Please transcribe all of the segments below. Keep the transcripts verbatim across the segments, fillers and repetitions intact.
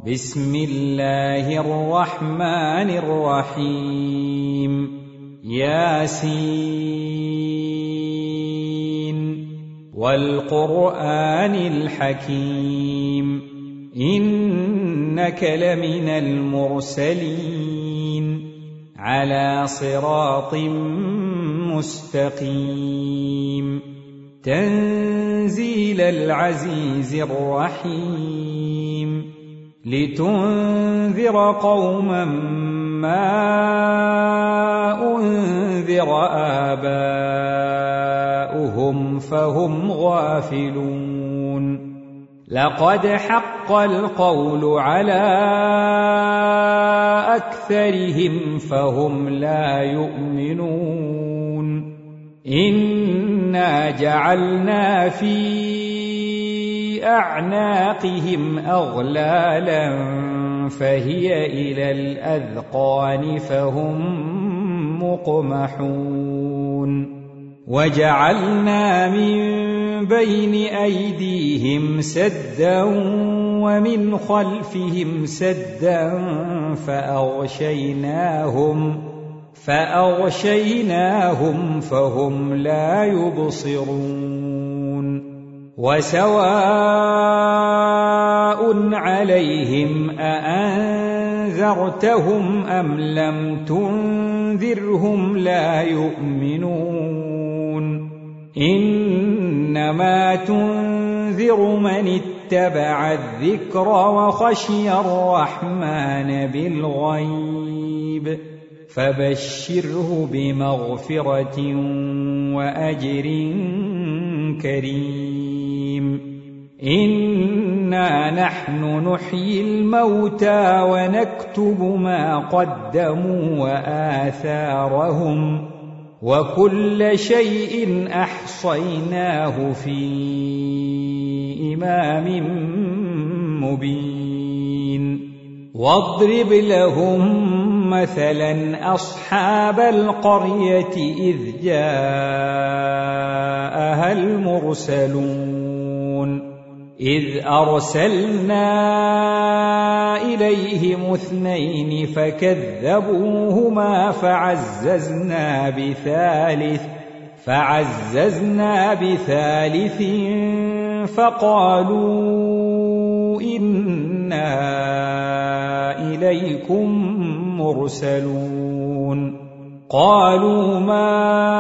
بسم الله الرحمن الرحيم ياسين والقرآن الحكيم إنك لمن المرسلين على صراط مستقيم تنزيل العزيز الرحيم لتنذر قوما ما أنذر آباؤهم فهم غافلون لقد حق القول على أكثرهم فهم لا يؤمنون إنا جعلنا في أعناقهم أغلالا فهي إلى الأذقان فهم مقمحون وجعلنا من بين أيديهم سدا ومن خلفهم سدا فأغشيناهم فأغشيناهم فهم لا يبصرون وسواء عليهم أأنذرتهم أم لم تنذرهم لا يؤمنون إنما تنذر من اتبع الذكر وخشي الرحمن بالغيب فبشره بمغفرة وأجر كريم إنا نحن نحيي الموتى ونكتب ما قدموا وآثارهم وكل شيء أحصيناه في إمام مبين واضرب لهم مثلا أصحاب القرية إذ جاءها المرسلون إذ أرسلنا إليهم اثنين فكذبوهما فعززنا بثالث فعززنا بثالث فقالوا إنا إليكم مرسلون قالوا ما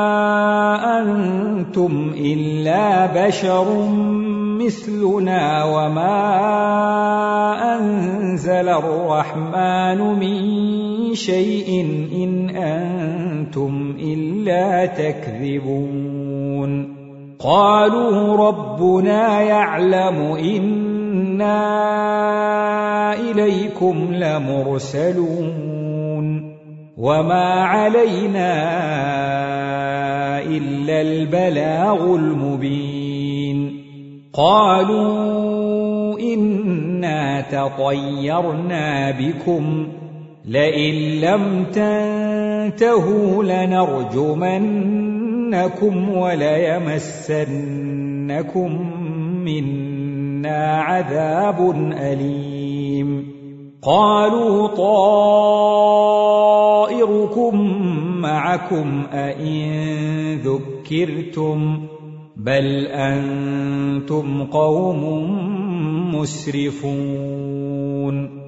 أنتم إلا بشر مثلنا وما أنزل الرحمن من شيء إن أنتم إلا تكذبون قالوا ربنا يعلم إنا إليكم لمرسلون وما علينا إلا البلاغ المبين قالوا إنا تطيرنا بكم لئن لم تنتهوا لنرجمنكم وليمسنكم منا عذاب أليم قالوا طائركم معكم أئن ذكرتم بل أنتم قوم مسرفون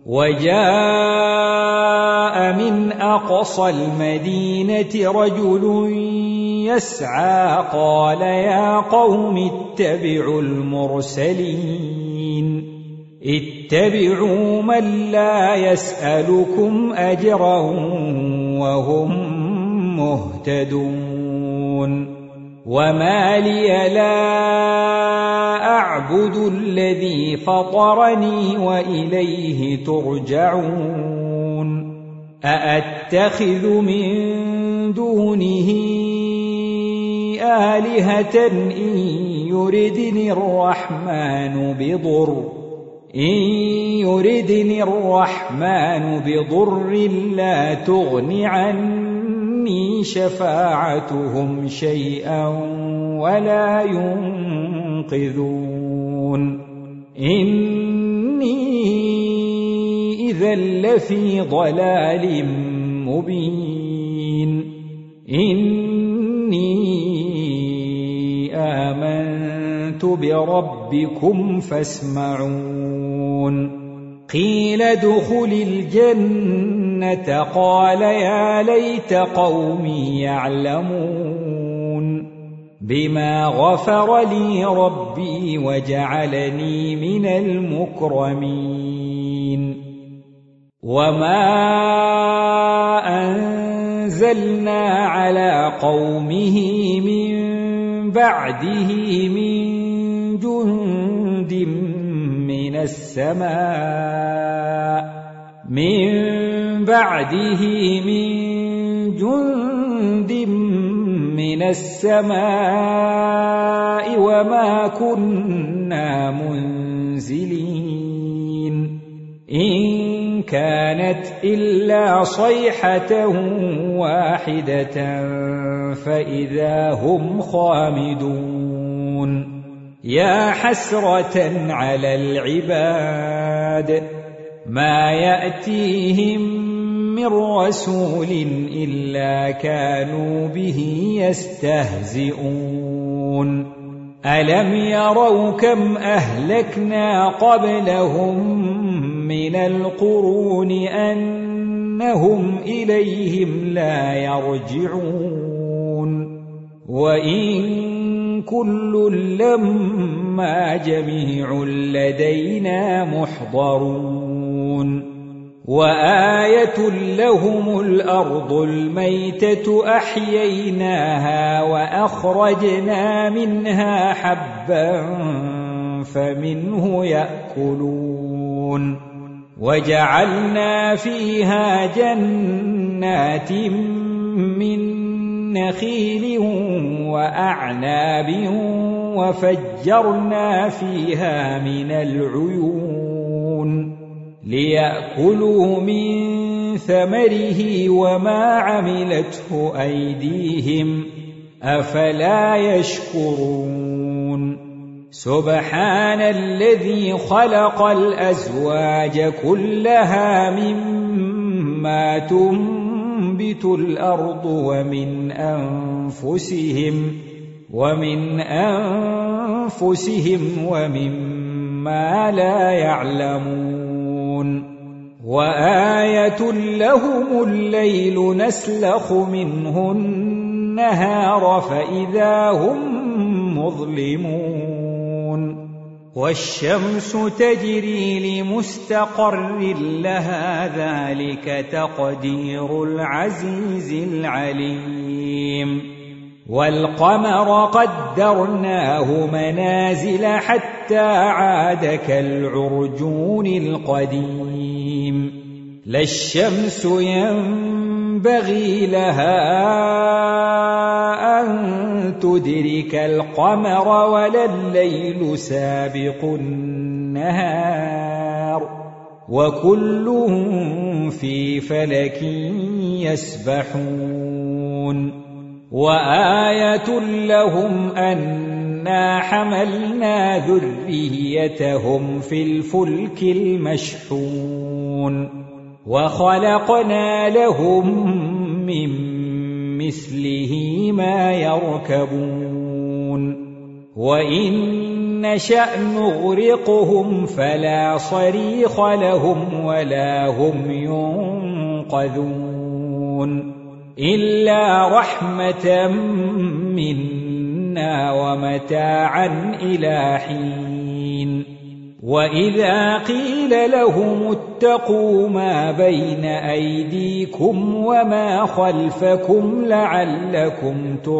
وجاء من أقصى المدينة رجل يسعى قال يا قوم اتبعوا المرسلين اتبعوا من لا يسألكم أجرا وهم مهتدون وما لي لا أعبد الذي فطرني وإليه ترجعون أأتخذ من دونه آلهة إن يردني الرحمن بضر إن يردني الرحمن بضر لا تغن عني شفاعتهم شيئا ولا ينقذون إني إذا لفي ضلال مبين إني آمنت بربكم فاسمعون قيل ادخل الجنة قال يا ليت قومي يعلمون بما غفر لي ربي وجعلني من المكرمين وما أنزلنا على قومه من بعده من جند من السماء من بعده من جند من السماء وما كنا منزلين إن كانت إلا صيحة واحدة فإذا هم خامدون يا حسرة على العباد ما يأتيهم من رسول إلا كانوا به يستهزئون ألم يروا كم أهلكنا قبلهم من القرون أنهم إليهم لا يرجعون وإن كل لما جميع لدينا محضرون وآية لهم الأرض الميتة أحييناها وأخرجنا منها حبا فمنه يأكلون وجعلنا فيها جنات من نخيل وأعناب وفجرنا فيها من العيون ليأكلوا من ثمره وما عملته أيديهم أفلا يشكرون سبحان الذي خلق الأزواج كلها مما تنبت الأرض ومن أنفسهم ومن أنفسهم ومما لا يعلمون وآية لهم الليل نسلخ منه النهار فإذا هم مظلمون والشمس تجري لمستقر لها ذلك تقدير العزيز العليم والقمر قدرناه منازل حتى عاد كالعرجون القديم لا الشمس ينبغي لها أن تدرك القمر ولا الليل سابق النهار وكل في فلك يسبحون وآية لهم أنا حملنا ذريتهم في الفلك المشحون وخلقنا لهم من مثله ما يركبون وإن نشأ نغرقهم فلا صريخ لهم ولا هم ينقذون إلا رحمة منا ومتاعا إلى حين وإذا قيل لهم اتقوا ما بين أيديكم وما خلفكم لعلكم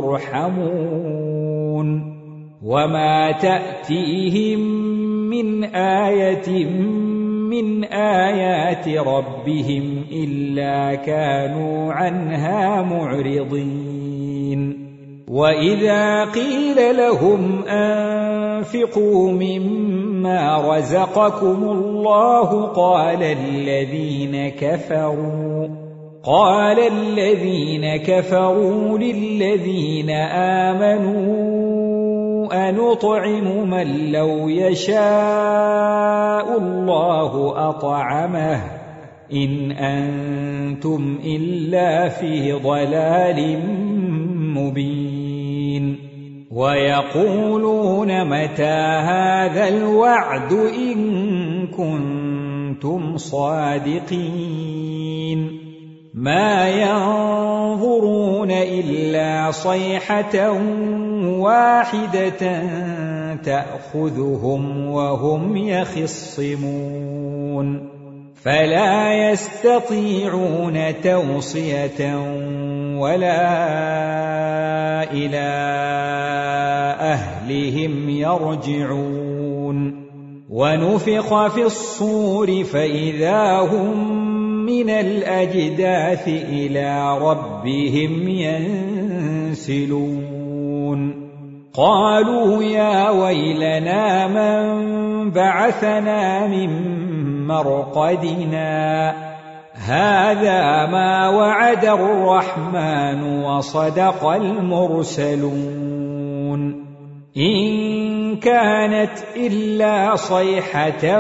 ترحمون وما تأتيهم من آية من آيات ربهم إلا كانوا عنها معرضين وإذا قيل لهم أنفقوا مما رزقكم الله قال الذين كفروا قال الذين كفروا للذين آمنوا أنطعم من لو يشاء الله أطعمه إن أنتم إلا في ضلال مبين ويقولون متى هذا الوعد إن كنتم صادقين ما ينظرون إلا صيحة واحدة تأخذهم وهم يخصمون فلا يستطيعون توصية ولا إلى أهلهم يرجعون ونفخ في الصور فإذا هم من الأجداث إلى ربهم ينسلون قالوا يا ويلنا من بعثنا من مرقدنا هذا ما وعد الرحمن وصدق المرسلون إن كانت إلا صيحة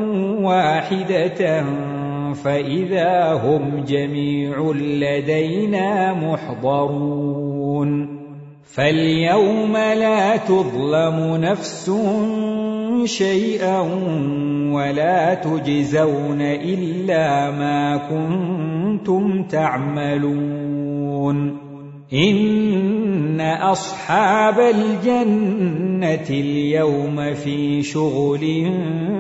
واحدة فإذا هم جميع لدينا محضرون فاليوم لا تظلم نفس شيئا ولا تجزون إلا ما كنتم تعملون إن أصحاب الجنة اليوم في شغل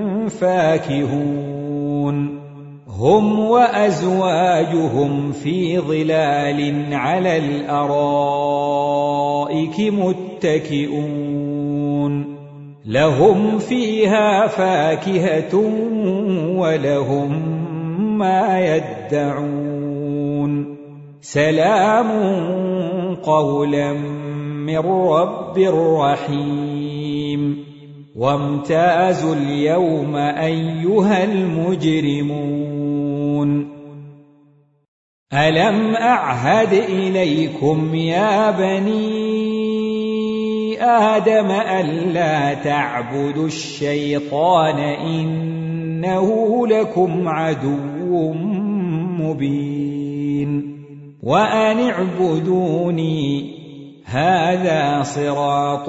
فاكهون هم وأزواجهم في ظلال على الأرائك متكئون لهم فيها فاكهة ولهم ما يدعون سلام قولا من رب رحيم وامتازوا اليوم أيها المجرمون ألم أعهد إليكم يا بني آدم ألا تعبدوا الشيطان إنه لكم عدو مبين وأن اعبدوني هذا صراط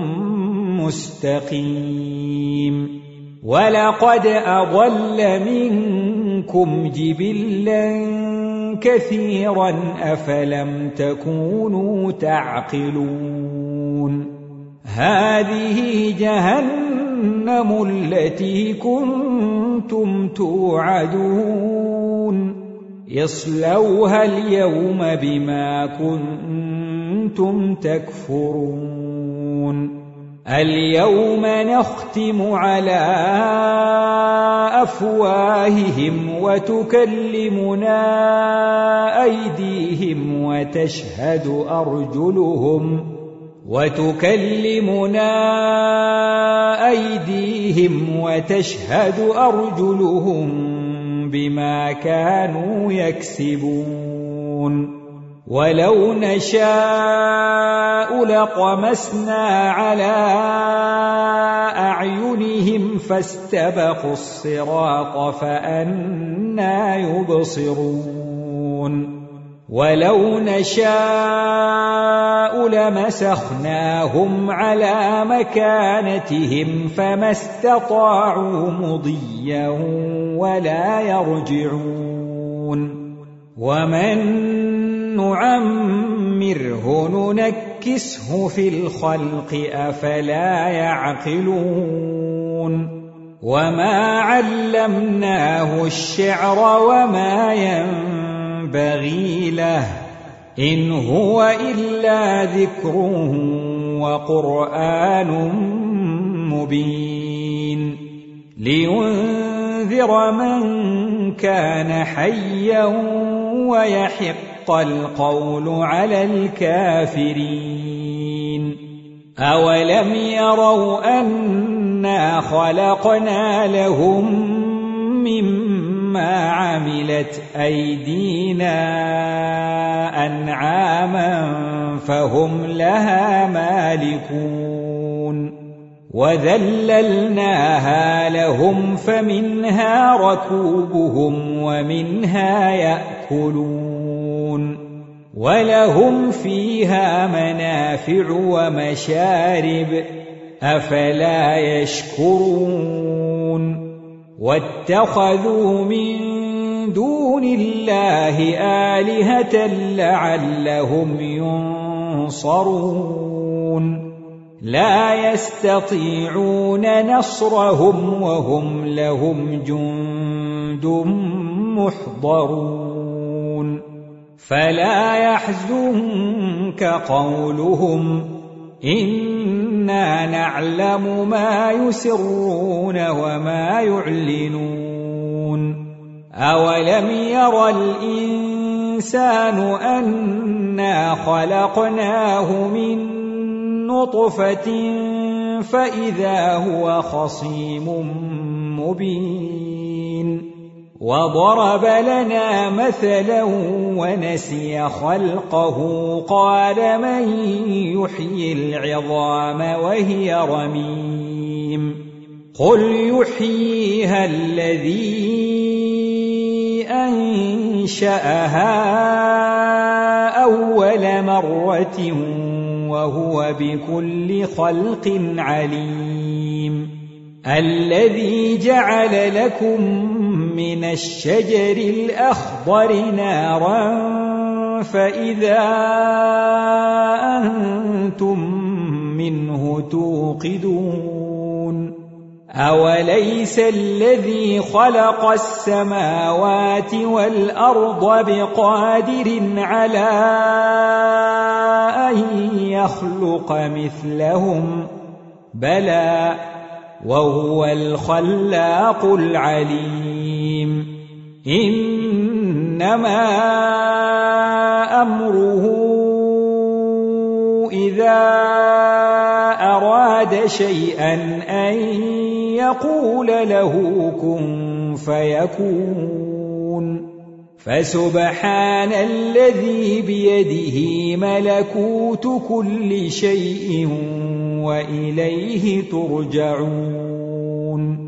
مستقيم ولقد أضل منكم جبلا كثيرا أفلم تكونوا تعقلون هذه جهنم التي كنتم توعدون اصلوها اليوم بما كنتم تكفرون اليوم نختم على أفواههم وتكلمنا أيديهم وتشهد أرجلهم وتكلمنا أيديهم وتشهد أرجلهم بما كانوا يكسبون ولو نشاء لطمسنا على أعينهم فاستبقوا الصراط فأنى يبصرون ولو نشاء لمسخناهم على مكانتهم فما استطاعوا مضيا ولا يرجعون ومن نعمره ننكسه في الخلق أفلا يعقلون وما علمناه الشعر وما ينبغي له إن هو إلا ذكر وقرآن مبين لينذر من كان حيا ويحق القول على الكافرين أولم يروا أنا خلقنا لهم مما عملت أيدينا أنعاما فهم لها مالكون وذللناها لهم فمنها ركوبهم ومنها يأكلون ولهم فيها منافع ومشارب أفلا يشكرون واتخذوا من دون الله آلهة لعلهم ينصرون لا يستطيعون نصرهم وهم لهم جند محضرون فلا يحزنك قولهم إنا نعلم ما يسرون وما يعلنون أولم ير الإنسان أنا خلقناه من نطفة فإذا هو خصيم مبين وضرب لنا مثلا ونسي خلقه قال من يحيي العظام وهي رميم قل يحييها الذي أنشأها أول مرة وهو بكل خلق عليم الذي جعل لكم من الشجر الأخضر نارا فإذا أنتم منه توقدون أوليس الذي خلق السماوات والأرض بقادر على أن يخلق مثلهم بلى وهو الخلاق العليم إنما أمره إذا أراد شيئا أن يقول له كن فيكون فسبحان الذي بيده ملكوت كل شيء وإليه ترجعون